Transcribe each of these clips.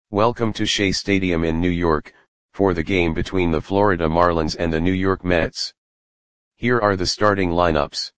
Welcome to Shea Stadium in New York, for the game between the Florida Marlins and the New York Mets. Here are the starting lineups.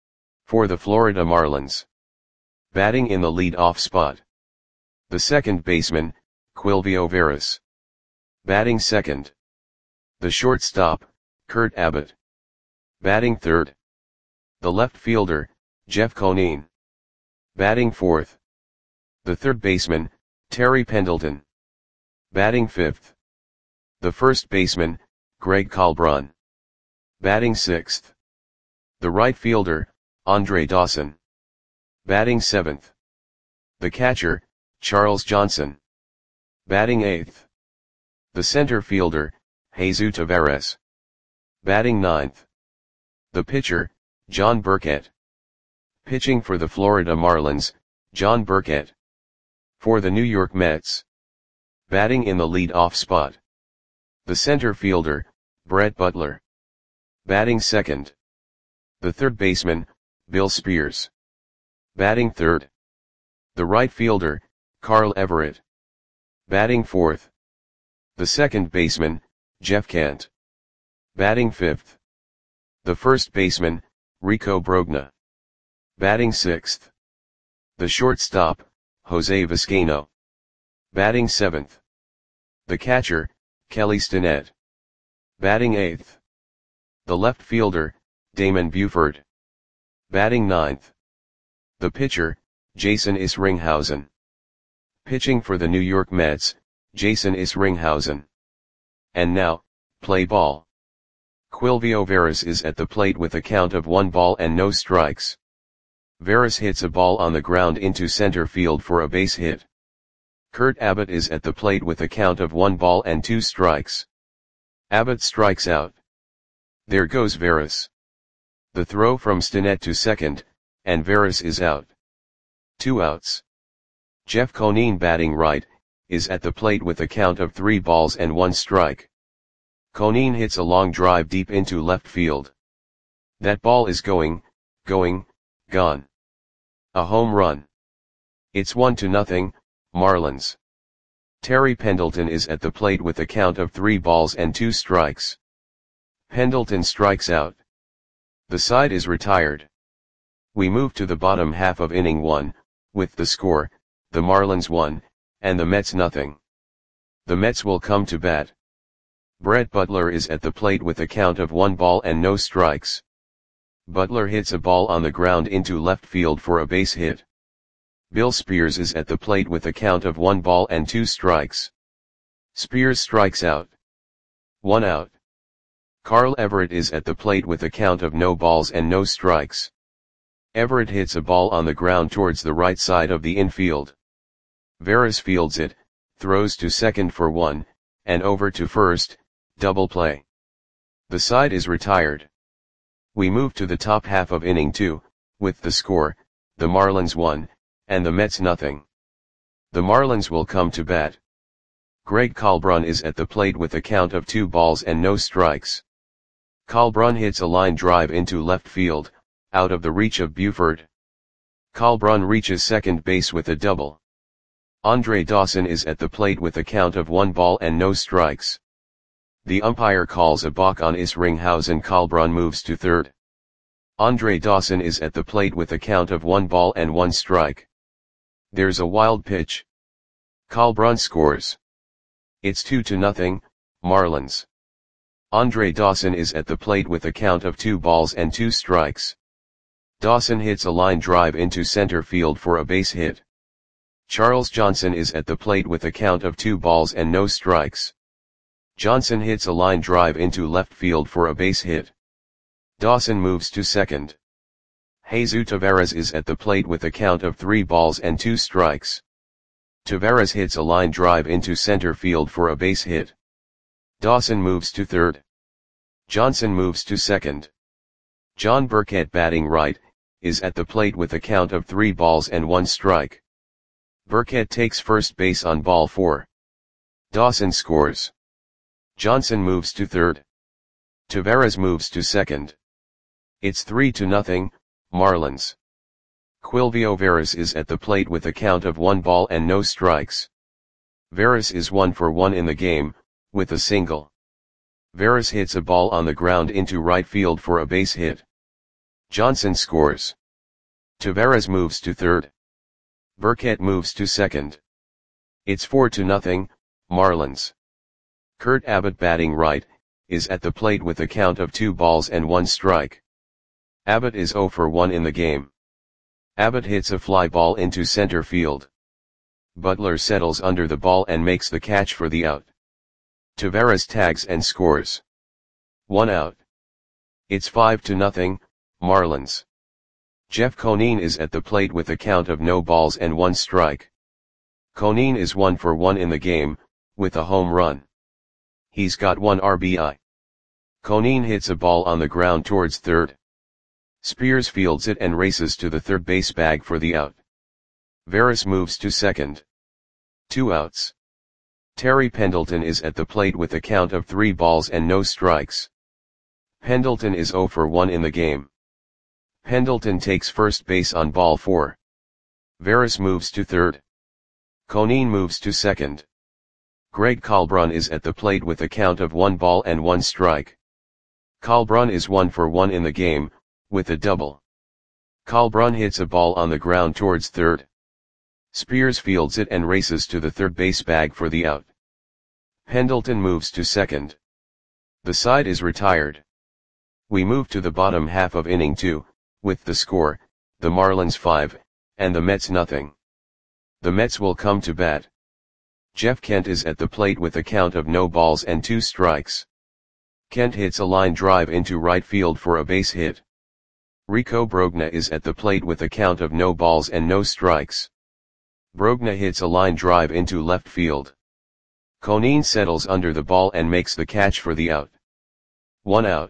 For the Florida Marlins. Batting in the lead-off spot. The second baseman, Quilvio Veras. Batting second. The shortstop, Kurt Abbott. Batting third. The left fielder, Jeff Conine. Batting fourth. The third baseman, Terry Pendleton. Batting fifth. The first baseman, Greg Colbron. Batting sixth. The right fielder, Andre Dawson. Batting seventh. The catcher, Charles Johnson. Batting eighth. The center fielder, Jesus Taveras. Batting ninth. The pitcher, John Burkett. Pitching for the Florida Marlins, John Burkett. For the New York Mets. Batting in the lead-off spot. The center fielder, Brett Butler. Batting second. The third baseman, Bill Spears. Batting third. The right fielder, Carl Everett. Batting fourth. The second baseman, Jeff Kent. Batting fifth. The first baseman, Rico Brogna. Batting sixth. The shortstop, Jose Vizcaino. Batting seventh. The catcher, Kelly Stinnett. Batting eighth. The left fielder, Damon Buford. Batting ninth. The pitcher, Jason Isringhausen. Pitching for the New York Mets, Jason Isringhausen. And now, play ball. Quilvio Veras is at the plate with a count of 1 ball and no strikes. Veras hits a ball on the ground into center field for a base hit. Kurt Abbott is at the plate with a count of 1 ball and 2 strikes. Abbott strikes out. There goes Veras. The throw from Stinnett to second, and Veras is out. 2 outs. Jeff Conine, batting right, is at the plate with a count of 3 balls and 1 strike. Conine hits a long drive deep into left field. That ball is gone. A home run. It's 1-0, Marlins. Terry Pendleton is at the plate with a count of 3 balls and 2 strikes. Pendleton strikes out. The side is retired. We move to the bottom half of inning 1, with the score, the Marlins 1, and the Mets 0. The Mets will come to bat. Brett Butler is at the plate with a count of 1 ball and no strikes. Butler hits a ball on the ground into left field for a base hit. Bill Spears is at the plate with a count of 1 ball and 2 strikes. Spears strikes out. 1 out. Carl Everett is at the plate with a count of no balls and no strikes. Everett hits a ball on the ground towards the right side of the infield. Veras fields it, throws to second for 1, and over to first, double play. The side is retired. We move to the top half of inning 2, with the score, the Marlins 1, and the Mets 0. The Marlins will come to bat. Greg Colbron is at the plate with a count of 2 balls and no strikes. Colbron hits a line drive into left field, out of the reach of Buford. Colbron reaches second base with a double. Andre Dawson is at the plate with a count of 1 ball and no strikes. The umpire calls a balk on Isringhausen. Colbron moves to third. Andre Dawson is at the plate with a count of 1 ball and 1 strike. There's a wild pitch. Colbron scores. It's 2-0, Marlins. Andre Dawson is at the plate with a count of 2 balls and 2 strikes. Dawson hits a line drive into center field for a base hit. Charles Johnson is at the plate with a count of 2 balls and no strikes. Johnson hits a line drive into left field for a base hit. Dawson moves to second. Jesus Taveras is at the plate with a count of 3 balls and 2 strikes. Taveras hits a line drive into center field for a base hit. Dawson moves to third. Johnson moves to second. John Burkett, batting right, is at the plate with a count of 3 balls and 1 strike. Burkett takes first base on ball 4. Dawson scores. Johnson moves to third. Taveras moves to second. It's 3-0, Marlins. Quilvio Veras is at the plate with a count of 1 ball and no strikes. Veras is 1 for 1 in the game, with a single. Veras hits a ball on the ground into right field for a base hit. Johnson scores. Taveras moves to third. Burkett moves to second. It's 4-0, Marlins. Kurt Abbott, batting right, is at the plate with a count of 2 balls and 1 strike. Abbott is 0 for 1 in the game. Abbott hits a fly ball into center field. Butler settles under the ball and makes the catch for the out. Taveras tags and scores. 1 out. It's 5-0, Marlins. Jeff Conine is at the plate with a count of no balls and 1 strike. Conine is 1 for 1 in the game, with a home run. He's got 1 RBI. Conine hits a ball on the ground towards third. Spears fields it and races to the third base bag for the out. Veras moves to second. 2 outs. Terry Pendleton is at the plate with a count of 3 balls and no strikes. Pendleton is 0 for 1 in the game. Pendleton takes first base on ball 4. Veras moves to third. Conine moves to second. Greg Kalbrun is at the plate with a count of 1 ball and 1 strike. Kalbrun is 1 for 1 in the game, with a double. Kalbrun hits a ball on the ground towards third. Spears fields it and races to the third base bag for the out. Pendleton moves to second. The side is retired. We move to the bottom half of inning 2, with the score, the Marlins 5, and the Mets nothing. The Mets will come to bat. Jeff Kent is at the plate with a count of no balls and 2 strikes. Kent hits a line drive into right field for a base hit. Rico Brogna is at the plate with a count of no balls and no strikes. Brogna hits a line drive into left field. Conine settles under the ball and makes the catch for the out. 1 out.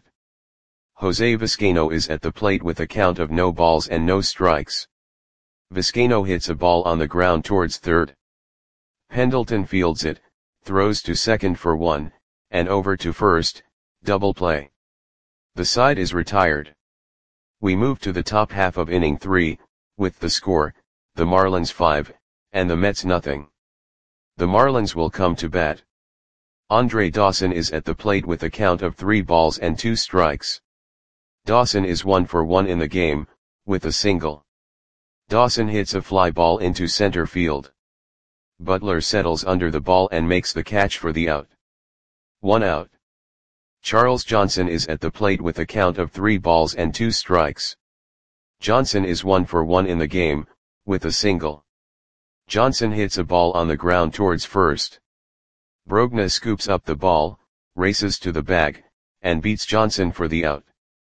Jose Vizcaino is at the plate with a count of no balls and no strikes. Vizcaino hits a ball on the ground towards third. Pendleton fields it, throws to second for 1, and over to first, double play. The side is retired. We move to the top half of inning 3, with the score, the Marlins 5, and the Mets nothing. The Marlins will come to bat. Andre Dawson is at the plate with a count of 3 balls and 2 strikes. Dawson is 1 for 1 in the game, with a single. Dawson hits a fly ball into center field. Butler settles under the ball and makes the catch for the out. 1 out. Charles Johnson is at the plate with a count of 3 balls and 2 strikes. Johnson is 1 for 1 in the game, with a single. Johnson hits a ball on the ground towards first. Brogna scoops up the ball, races to the bag, and beats Johnson for the out.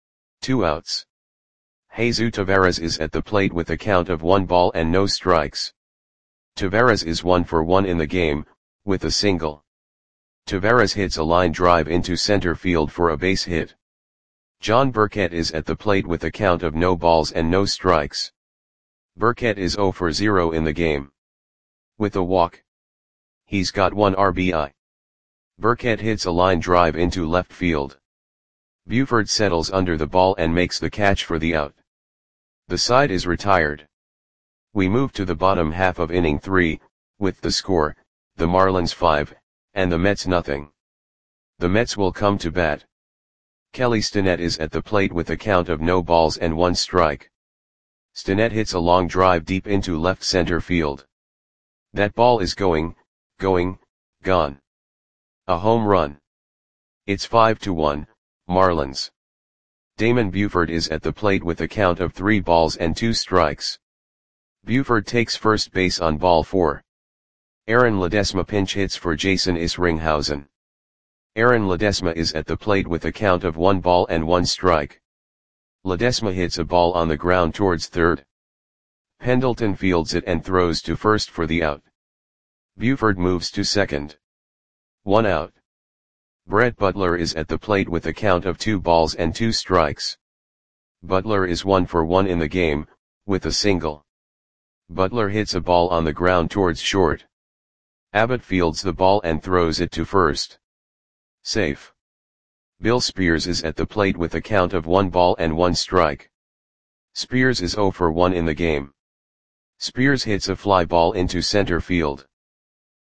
2 outs. Jesus Taveras is at the plate with a count of 1 ball and no strikes. Taveras is 1 for 1 in the game, with a single. Taveras hits a line drive into center field for a base hit. John Burkett is at the plate with a count of no balls and no strikes. Burkett is 0 for 0 in the game. With a walk. He's got 1 RBI. Burkett hits a line drive into left field. Buford settles under the ball and makes the catch for the out. The side is retired. We move to the bottom half of inning 3, with the score, the Marlins 5, and the Mets nothing. The Mets will come to bat. Kelly Stinnett is at the plate with a count of no balls and 1 strike. Stinnett hits a long drive deep into left center field. That ball is gone. A home run. It's 5-1, Marlins. Damon Buford is at the plate with a count of 3 balls and 2 strikes. Buford takes first base on ball 4. Aaron Ledesma pinch hits for Jason Isringhausen. Aaron Ledesma is at the plate with a count of 1 ball and 1 strike. Ledesma hits a ball on the ground towards third. Pendleton fields it and throws to first for the out. Buford moves to second. 1 out. Brett Butler is at the plate with a count of 2 balls and 2 strikes. Butler is 1 for 1 in the game, with a single. Butler hits a ball on the ground towards short. Abbott fields the ball and throws it to first. Safe. Bill Spears is at the plate with a count of 1 ball and 1 strike. Spears is 0 for 1 in the game. Spears hits a fly ball into center field.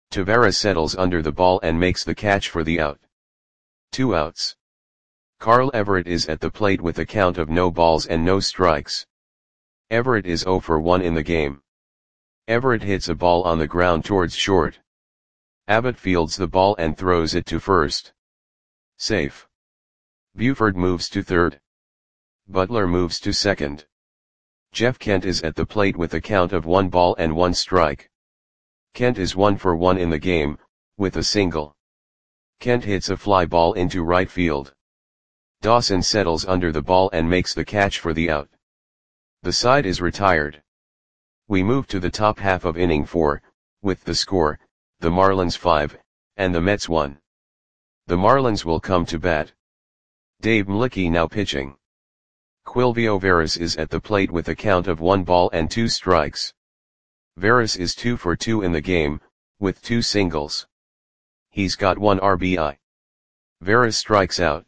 Tavares settles under the ball and makes the catch for the out. 2 outs. Carl Everett is at the plate with a count of no balls and no strikes. Everett is 0 for 1 in the game. Everett hits a ball on the ground towards short. Abbott fields the ball and throws it to first. Safe. Buford moves to third. Butler moves to second. Jeff Kent is at the plate with a count of 1 ball and 1 strike. Kent is 1 for 1 in the game, with a single. Kent hits a fly ball into right field. Dawson settles under the ball and makes the catch for the out. The side is retired. We move to the top half of inning 4, with the score, the Marlins 5, and the Mets 1. The Marlins will come to bat. Dave Mlicki now pitching. Quilvio Veras is at the plate with a count of 1 ball and 2 strikes. Veras is 2 for 2 in the game, with 2 singles. He's got 1 RBI. Veras strikes out.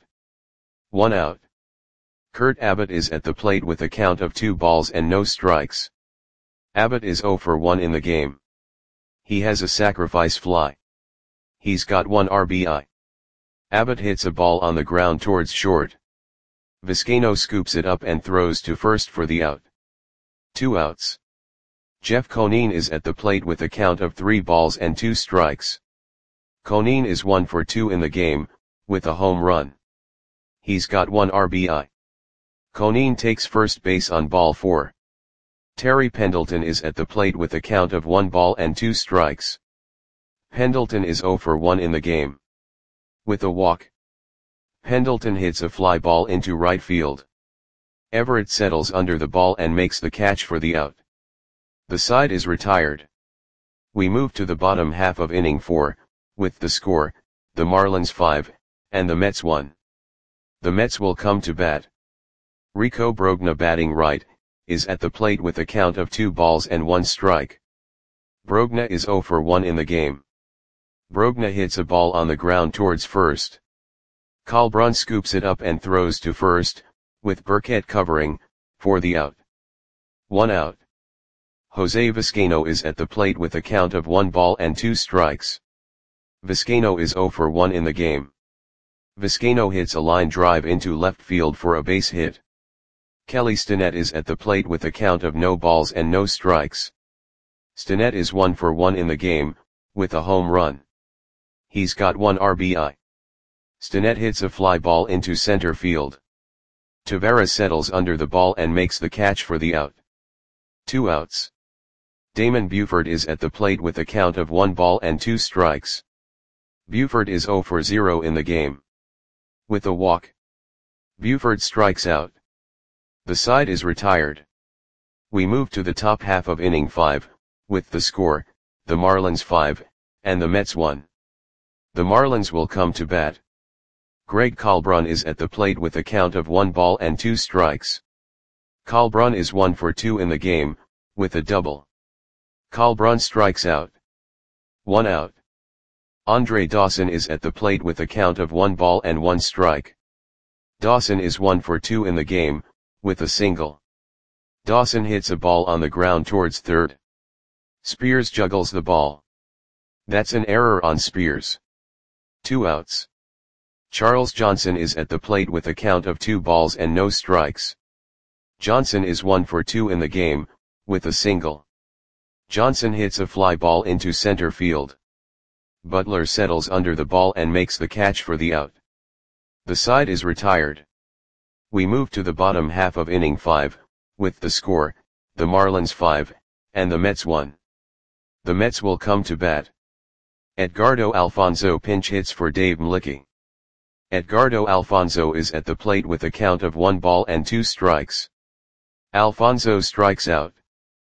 1 out. Kurt Abbott is at the plate with a count of 2 balls and no strikes. Abbott is 0 for 1 in the game. He has a sacrifice fly. He's got 1 RBI. Abbott hits a ball on the ground towards short. Vizcaino scoops it up and throws to first for the out. 2 outs. Jeff Conine is at the plate with a count of 3 balls and 2 strikes. Conine is 1 for 2 in the game, with a home run. He's got 1 RBI. Conine takes first base on ball 4. Terry Pendleton is at the plate with a count of 1 ball and 2 strikes. Pendleton is 0 for 1 in the game. With a walk. Pendleton hits a fly ball into right field. Everett settles under the ball and makes the catch for the out. The side is retired. We move to the bottom half of inning 4, with the score, the Marlins 5, and the Mets 1. The Mets will come to bat. Rico Brogna batting right, is at the plate with a count of 2 balls and 1 strike. Brogna is 0 for 1 in the game. Brogna hits a ball on the ground towards first. Colbrun scoops it up and throws to first, with Burkett covering, for the out. 1 out. Jose Vizcaino is at the plate with a count of 1 ball and 2 strikes. Vizcaino is 0 for 1 in the game. Vizcaino hits a line drive into left field for a base hit. Kelly Stinnett is at the plate with a count of no balls and no strikes. Stinnett is 1 for 1 in the game, with a home run. He's got 1 RBI. Stinnett hits a fly ball into center field. Tavares settles under the ball and makes the catch for the out. 2 outs. Damon Buford is at the plate with a count of 1 ball and 2 strikes. Buford is 0 for 0 in the game. With a walk. Buford strikes out. The side is retired. We move to the top half of inning 5, with the score, the Marlins 5, and the Mets 1. The Marlins will come to bat. Greg Colbrun is at the plate with a count of 1 ball and 2 strikes. Colbrun is 1 for 2 in the game, with a double. Colbrun strikes out. 1 out. Andre Dawson is at the plate with a count of 1 ball and 1 strike. Dawson is 1 for 2 in the game, with a single. Dawson hits a ball on the ground towards third. Spears juggles the ball. That's an error on Spears. 2 outs. Charles Johnson is at the plate with a count of 2 balls and no strikes. Johnson is 1 for 2 in the game, with a single. Johnson hits a fly ball into center field. Butler settles under the ball and makes the catch for the out. The side is retired. We move to the bottom half of inning 5, with the score, the Marlins 5, and the Mets 1. The Mets will come to bat. Edgardo Alfonzo pinch hits for Dave Mlicki. Edgardo Alfonzo is at the plate with a count of 1 ball and 2 strikes. Alfonzo strikes out.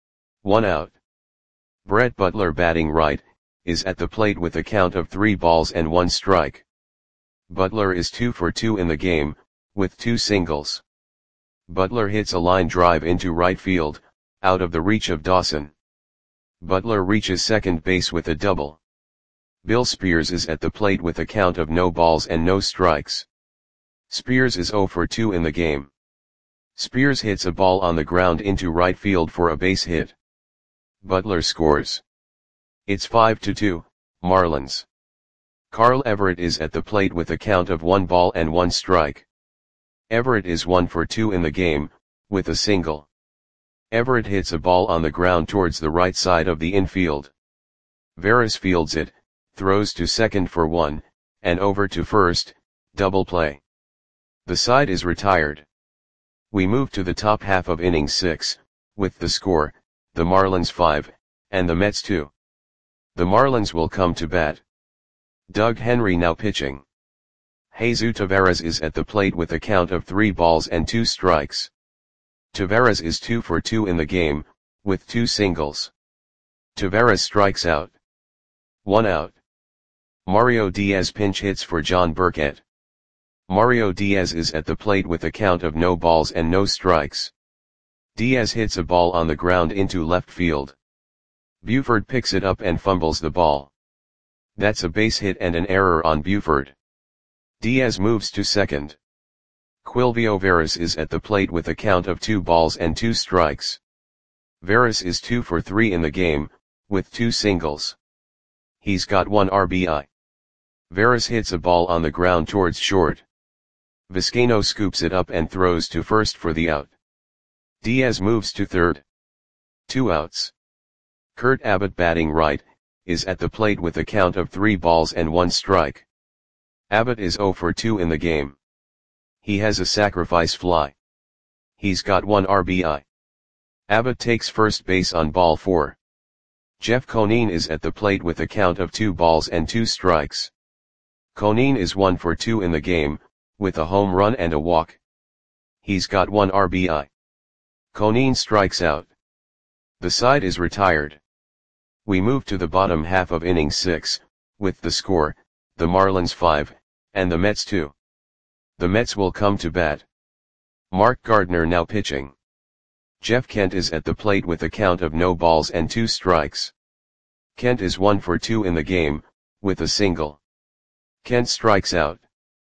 1 out. Brett Butler batting right, is at the plate with a count of 3 balls and 1 strike. Butler is 2 for 2 in the game, with 2 singles. Butler hits a line drive into right field, out of the reach of Dawson. Butler reaches second base with a double. Bill Spears is at the plate with a count of no balls and no strikes. Spears is 0 for 2 in the game. Spears hits a ball on the ground into right field for a base hit. Butler scores. It's 5-2, Marlins. Carl Everett is at the plate with a count of 1 ball and 1 strike. Everett is 1 for 2 in the game, with a single. Everett hits a ball on the ground towards the right side of the infield. Veras fields it, throws to second for 1, and over to first, double play. The side is retired. We move to the top half of inning 6, with the score, the Marlins 5, and the Mets 2. The Marlins will come to bat. Doug Henry now pitching. Jesus Taveras is at the plate with a count of 3 balls and 2 strikes. Taveras is 2 for 2 in the game, with 2 singles. Taveras strikes out. 1 out. Mario Diaz pinch hits for John Burkett. Mario Diaz is at the plate with a count of no balls and no strikes. Diaz hits a ball on the ground into left field. Buford picks it up and fumbles the ball. That's a base hit and an error on Buford. Diaz moves to second. Quilvio Veras is at the plate with a count of 2 balls and 2 strikes. Veras is 2 for 3 in the game, with 2 singles. He's got 1 RBI. Veras hits a ball on the ground towards short. Vizcaino scoops it up and throws to first for the out. Diaz moves to third. 2 outs. Kurt Abbott batting right, is at the plate with a count of 3 balls and 1 strike. Abbott is 0 for 2 in the game. He has a sacrifice fly. He's got 1 RBI. Abbott takes first base on ball 4. Jeff Conine is at the plate with a count of 2 balls and 2 strikes. Conine is 1 for 2 in the game, with a home run and a walk. He's got 1 RBI. Conine strikes out. The side is retired. We move to the bottom half of inning 6, with the score, the Marlins 5, and the Mets 2. The Mets will come to bat. Mark Gardner now pitching. Jeff Kent is at the plate with a count of no balls and 2 strikes. Kent is 1 for 2 in the game, with a single. Kent strikes out.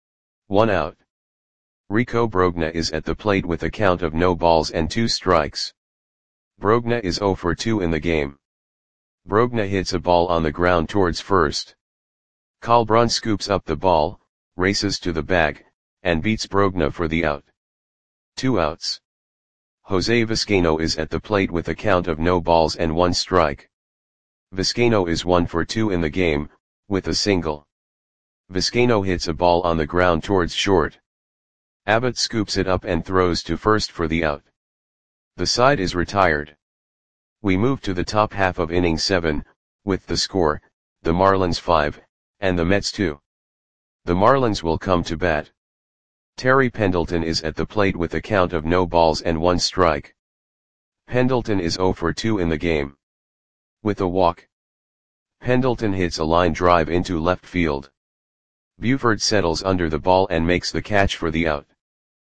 1 out. Rico Brogna is at the plate with a count of no balls and 2 strikes. Brogna is 0 for 2 in the game. Brogna hits a ball on the ground towards first. Colbrun scoops up the ball, races to the bag, and beats Brogna for the out. 2 outs. Jose Vizcaino is at the plate with a count of no balls and 1 strike. Vizcaino is 1 for 2 in the game, with a single. Vizcaino hits a ball on the ground towards short. Abbott scoops it up and throws to first for the out. The side is retired. We move to the top half of inning 7, with the score, the Marlins 5, and the Mets 2. The Marlins will come to bat. Terry Pendleton is at the plate with a count of no balls and 1 strike. Pendleton is 0 for 2 in the game. With a walk. Pendleton hits a line drive into left field. Buford settles under the ball and makes the catch for the out.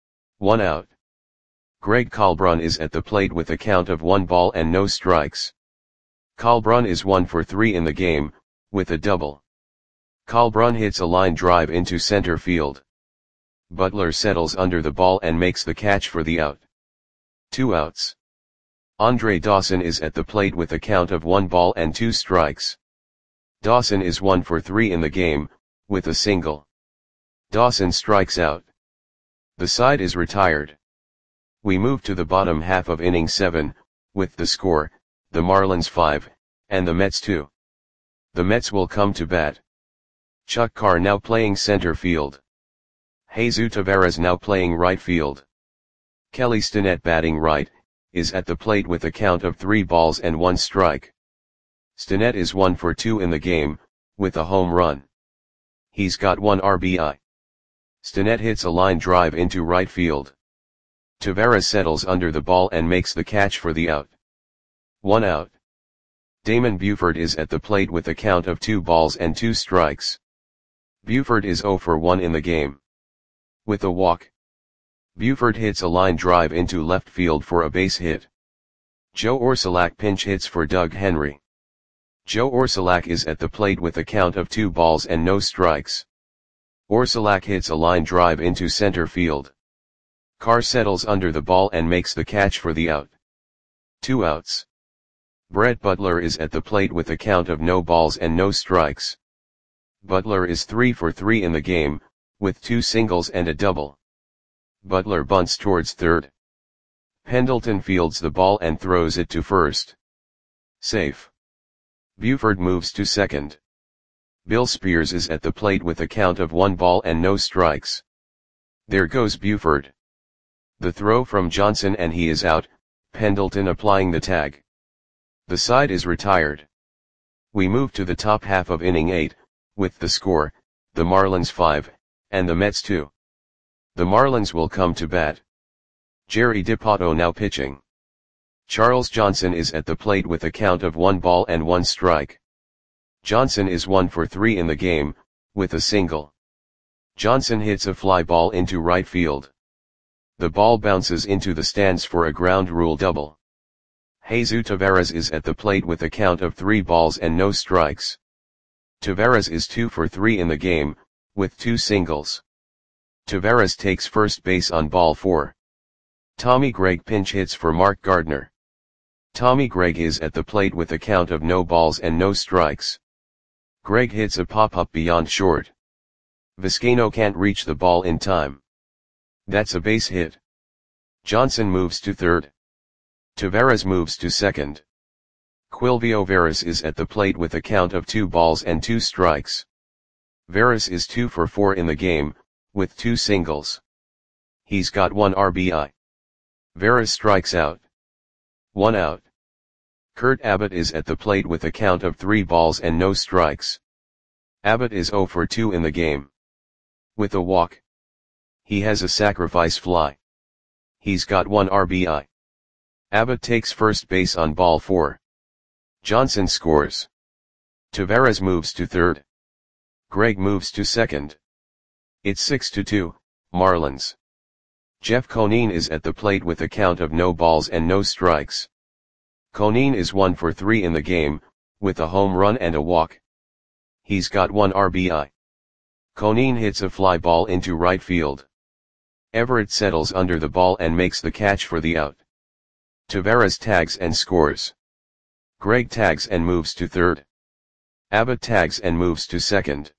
1 out. Greg Colbrun is at the plate with a count of 1 ball and no strikes. Colbrun is 1 for 3 in the game, with a double. Colbrun hits a line drive into center field. Butler settles under the ball and makes the catch for the out. 2 outs. Andre Dawson is at the plate with a count of 1 ball and 2 strikes. Dawson is 1 for 3 in the game, with a single. Dawson strikes out. The side is retired. We move to the bottom half of inning 7, with the score, the Marlins 5, and the Mets 2. The Mets will come to bat. Chuck Carr now playing center field. Jesus Taveras now playing right field. Kelly Stinnett batting right, is at the plate with a count of 3 balls and 1 strike. Stinnett is 1 for 2 in the game, with a home run. He's got 1 RBI. Stinnett hits a line drive into right field. Taveras settles under the ball and makes the catch for the out. 1 out. Damon Buford is at the plate with a count of 2 balls and 2 strikes. Buford is 0 for 1 in the game. With a walk. Buford hits a line drive into left field for a base hit. Joe Orsulak pinch hits for Doug Henry. Joe Orsulak is at the plate with a count of 2 balls and no strikes. Orsulak hits a line drive into center field. Carr settles under the ball and makes the catch for the out. 2 outs. Brett Butler is at the plate with a count of no balls and no strikes. Butler is 3 for 3 in the game, with 2 singles and a double. Butler bunts towards third. Pendleton fields the ball and throws it to first. Safe. Buford moves to second. Bill Spears is at the plate with a count of 1 ball and no strikes. There goes Buford. The throw from Johnson and he is out, Pendleton applying the tag. The side is retired. We move to the top half of inning 8, with the score, the Marlins 5, and the Mets 2. The Marlins will come to bat. Jerry Dipoto now pitching. Charles Johnson is at the plate with a count of 1 ball and 1 strike. Johnson is 1 for 3 in the game, with a single. Johnson hits a fly ball into right field. The ball bounces into the stands for a ground rule double. Jesus Taveras is at the plate with a count of 3 balls and no strikes. Taveras is 2 for 3 in the game, with 2 singles. Taveras takes first base on ball 4. Tommy Gregg pinch hits for Mark Gardner. Tommy Gregg is at the plate with a count of no balls and no strikes. Gregg hits a pop-up beyond short. Vizcaino can't reach the ball in time. That's a base hit. Johnson moves to third. Taveras moves to second. Quilvio Veras is at the plate with a count of 2 balls and 2 strikes. Veras is 2 for 4 in the game, with 2 singles. He's got 1 RBI. Veras strikes out. 1 out. Kurt Abbott is at the plate with a count of 3 balls and no strikes. Abbott is 0 for 2 in the game. With a walk. He has a sacrifice fly. He's got 1 RBI. Abbott takes first base on ball 4. Johnson scores. Taveras moves to third. Gregg moves to second. It's 6-2, Marlins. Jeff Conine is at the plate with a count of no balls and no strikes. Conine is 1 for 3 in the game, with a home run and a walk. He's got 1 RBI. Conine hits a fly ball into right field. Everett settles under the ball and makes the catch for the out. Taveras tags and scores. Gregg tags and moves to third. Abbott tags and moves to second.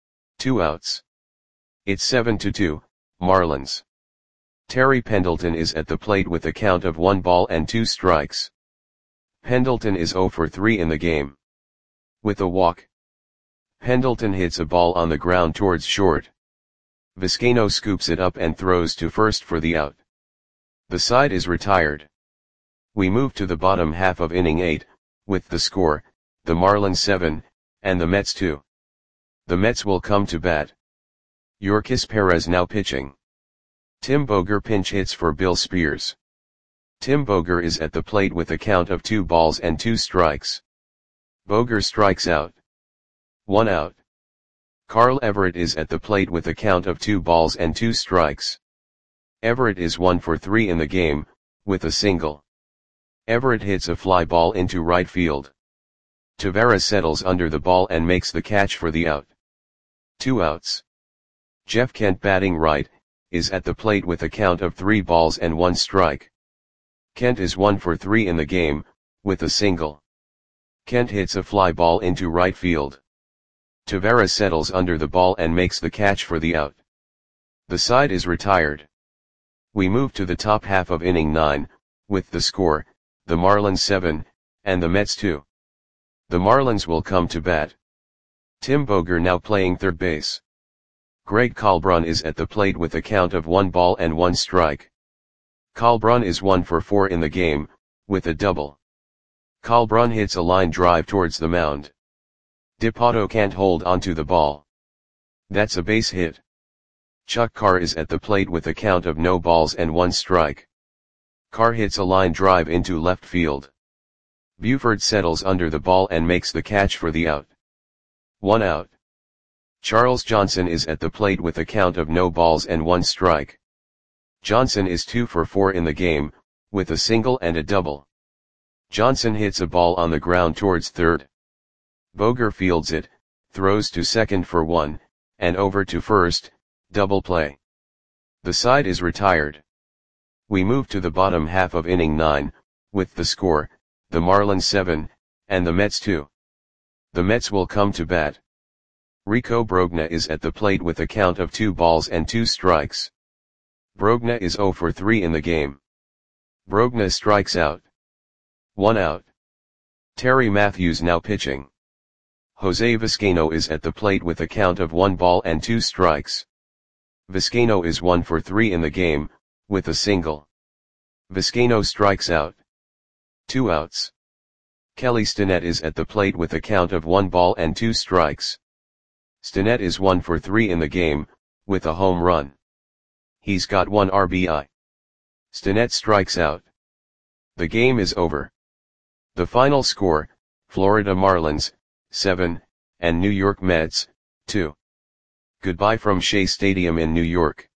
2 outs. It's 7-2, Marlins. Terry Pendleton is at the plate with a count of 1 ball and 2 strikes. Pendleton is 0 for 3 in the game. With a walk. Pendleton hits a ball on the ground towards short. Vizcaino scoops it up and throws to first for the out. The side is retired. We move to the bottom half of inning 8, with the score, the Marlins 7, and the Mets 2. The Mets will come to bat. Yorkis Perez now pitching. Tim Boger pinch hits for Bill Spears. Tim Boger is at the plate with a count of 2 balls and 2 strikes. Boger strikes out. 1 out. Carl Everett is at the plate with a count of 2 balls and 2 strikes. Everett is 1 for 3 in the game, with a single. Everett hits a fly ball into right field. Taveras settles under the ball and makes the catch for the out. 2 outs. Jeff Kent batting right, is at the plate with a count of 3 balls and 1 strike. Kent is 1 for 3 in the game, with a single. Kent hits a fly ball into right field. Taveras settles under the ball and makes the catch for the out. The side is retired. We move to the top half of inning 9, with the score, the Marlins 7, and the Mets 2. The Marlins will come to bat. Tim Boger now playing third base. Greg Colbrun is at the plate with a count of 1 ball and 1 strike. Colbrun is 1 for 4 in the game, with a double. Colbrun hits a line drive towards the mound. Dipoto can't hold onto the ball. That's a base hit. Chuck Carr is at the plate with a count of no balls and 1 strike. Carr hits a line drive into left field. Buford settles under the ball and makes the catch for the out. 1 out. Charles Johnson is at the plate with a count of no balls and 1 strike. Johnson is 2 for 4 in the game, with a single and a double. Johnson hits a ball on the ground towards third. Boger fields it, throws to second for 1, and over to first, double play. The side is retired. We move to the bottom half of inning 9, with the score, the Marlins 7, and the Mets 2. The Mets will come to bat. Rico Brogna is at the plate with a count of 2 balls and 2 strikes. Brogna is 0 for 3 in the game. Brogna strikes out. 1 out. Terry Matthews now pitching. Jose Vizcaino is at the plate with a count of 1 ball and 2 strikes. Vizcaino is 1 for 3 in the game, with a single. Vizcaino strikes out. 2 outs. Kelly Stinnett is at the plate with a count of 1 ball and 2 strikes. Stinnett is 1 for 3 in the game, with a home run. He's got 1 RBI. Stinnett strikes out. The game is over. The final score, Florida Marlins, 7, and New York Mets, 2. Goodbye from Shea Stadium in New York.